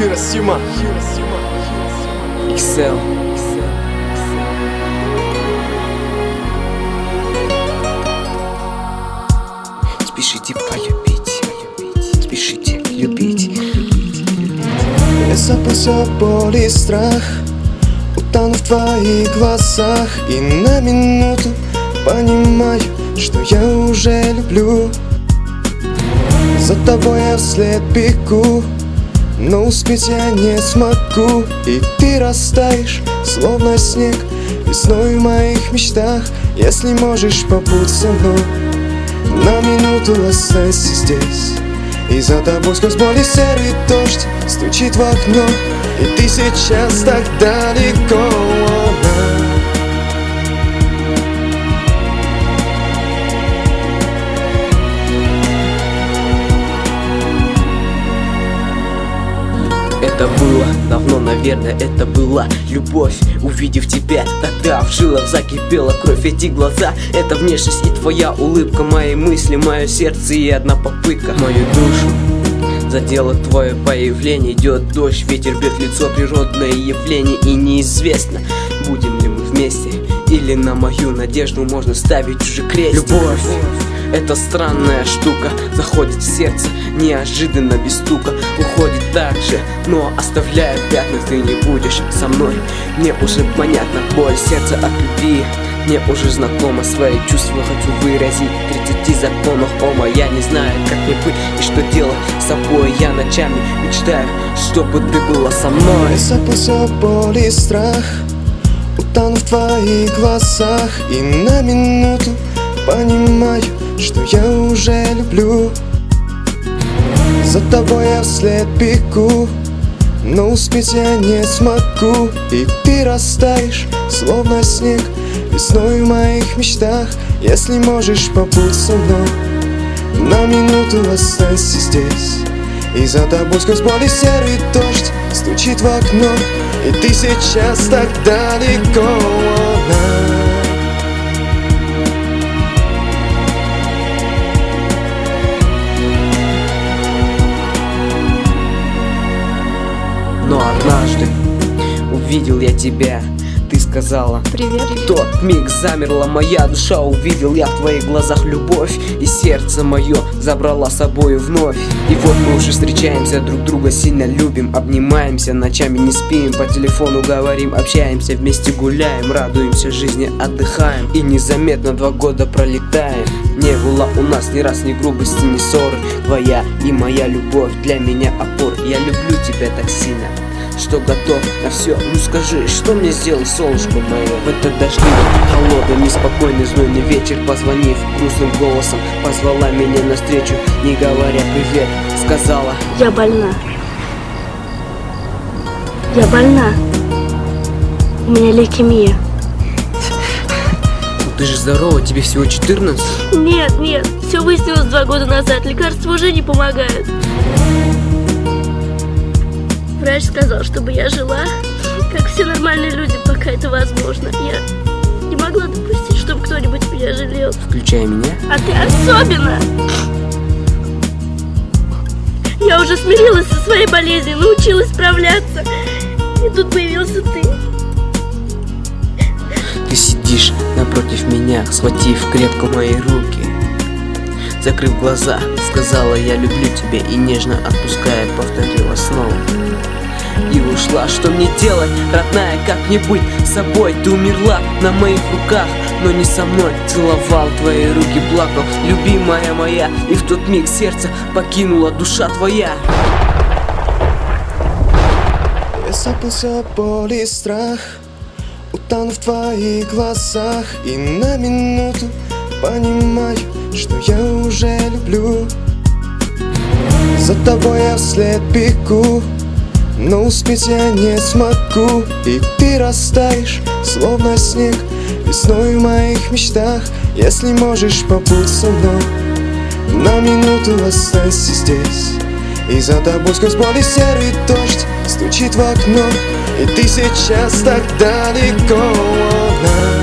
Хиросима XL. Спешите полюбить, спешите любить. Я забылся боль и страх, утону в твоих глазах, и на минуту понимаю, что я уже люблю. За тобой я вслед бегу, но успеть я не смогу. И ты растаешь, словно снег, весной в моих мечтах. Если можешь, побудь со мной, на минуту останься здесь. И за тобой сквозь боль и серый дождь стучит в окно, и ты сейчас так далеко. Это было давно, наверное, это была любовь. Увидев тебя, тогда в жилах закипела кровь. Эти глаза, это внешность и твоя улыбка, мои мысли, мое сердце и одна попытка. Мою душу задело твое появление. Идет дождь, ветер бьет в лицо, природное явление. И неизвестно, будем ли мы вместе, или на мою надежду можно ставить уже крестик. Любовь — это странная штука, заходит в сердце неожиданно, без стука. Уходит так же, но оставляя пятна. Ты не будешь со мной, мне уже понятно. Боль сердца от любви мне уже знакома. Свои чувства хочу выразить в 30 законах. Ома, я не знаю, как мне быть и что делать с собой. Я ночами мечтаю, чтобы ты была со мной. Я забылся боль и страх, утону в твоих глазах, и на минуту понимаю, что я уже люблю. За тобой я вслед бегу, но успеть я не смогу. И ты растаешь, словно снег, весной в моих мечтах. Если можешь, побудь со мной, на минуту останься здесь. И за тобой сквозь боль и серый дождь стучит в окно, и ты сейчас так далеко. Но однажды увидел я тебя, ты сказала: привет. В тот миг замерла моя душа, увидел я в твоих глазах любовь, и сердце мое забрала с собой вновь. И вот мы уже встречаемся, друг друга сильно любим, обнимаемся, ночами не спим, по телефону говорим, общаемся, вместе гуляем, радуемся жизни, отдыхаем. И незаметно 2 года пролетаем. Не было у нас ни раз ни грубости, ни ссоры. Твоя и моя любовь для меня опора. Я люблю тебя так сильно, что готов на все. Ну скажи, что мне сделал солнышко мое в этот дождливый, холодный, неспокойный, знойный вечер? Позвонив грустным голосом, позвала меня навстречу, не говоря привет, сказала: Я больна. Я больна. У меня лейкемия. Ты же здорова, тебе всего 14. Нет, все выяснилось 2 года назад. Лекарства уже не помогают. Врач сказал, чтобы я жила, как все нормальные люди, пока это возможно. Я не могла допустить, чтобы кто-нибудь меня жалел. Включая меня. А ты особенно. Я уже смирилась со своей болезнью, научилась справляться. И тут появился ты. Ты сидишь напротив меня, схватив крепко мои руки. Закрыв глаза, сказала: я люблю тебя, и нежно отпуская, повторила снова. И ушла. Что мне делать, родная, как мне быть с собой? Ты умерла на моих руках, но не со мной. Целовал твои руки, плакал, любимая моя. И в тот миг сердце покинула душа твоя. Я забылся боль и страх, утону в твоих глазах, и на минуту понимаю, что я уже люблю. За тобой я вслед бегу, но успеть я не смогу. И ты растаешь, словно снег, весной в моих мечтах. Если можешь, побудь со мной, на минуту останься здесь. И за тобой сквозь боль и серый дождь стучит в окно, и ты сейчас так далеко.